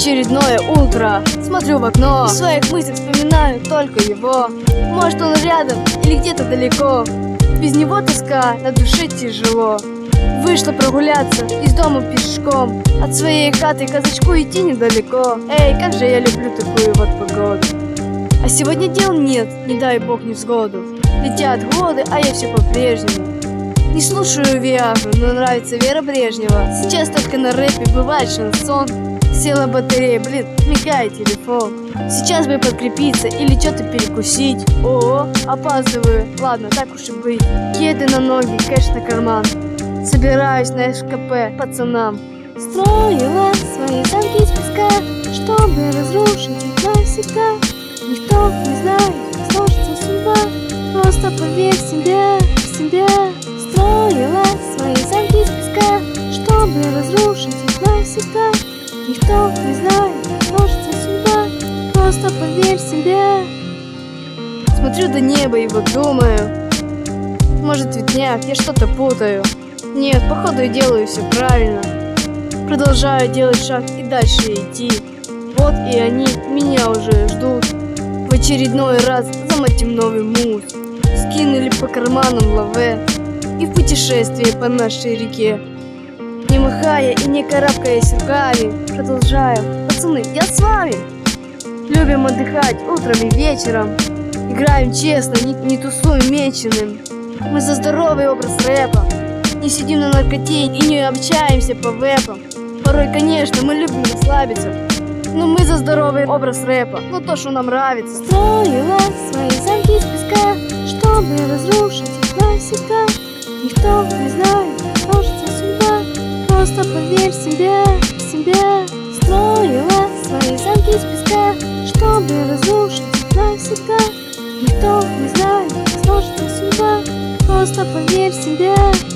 очередное утро. Смотрю в окно, в своих мыслях вспоминаю только его. Может, он рядом или где-то далеко. Без него тоска, на душе тяжело. Вышла прогуляться из дома пешком. От своей хаты к казачку идти недалеко. Эй, как же я люблю такую вот погоду. А сегодня дел нет, не дай бог невзгоду. Летят годы, а я все по-прежнему. Не слушаю Виагру, но нравится Вера Брежнева. Сейчас только на рэпе бывает шансон. Села батарея, блин, мигает телефон. Сейчас бы подкрепиться или что-то перекусить. О, опаздываю, ладно, так уж и быть. Кеды на ноги, кэш на карман. Собираюсь на СКП пацанам. Строила свои замки из песка, чтобы разрушить их навсегда. Никто не знает, как сложится судьба. Просто поверь в себя, в себя. Строила свои замки из песка, чтобы разрушить их навсегда. Никто не знает, как сложится судьба. Просто поверь в себя. Смотрю до неба и вот думаю, может цветняк, я что-то путаю. Нет, походу я делаю все правильно. Продолжаю делать шаг и дальше идти. Вот и они меня уже ждут. В очередной раз замотим новый мус. Скинули по карманам лаве и в путешествие по нашей реке. Не махая и не карабкаясь руками, продолжаем, пацаны, я с вами. Любим отдыхать утром и вечером. Играем честно, не тусуем меченым. Мы за здоровый образ рэпа. Не сидим на наркоте и не общаемся по вебам. Порой, конечно, мы любим расслабиться, но мы за здоровый образ рэпа, но то, что нам нравится. Строила свои замки из песка, чтобы разрушить их навсегда. Никто не знает, как сложится судьба. Просто поверь в себя, в себя. Строила свои замки из песка, чтобы разрушить их навсегда. Никто не знает, как сложится судьба. Просто поверь в себя.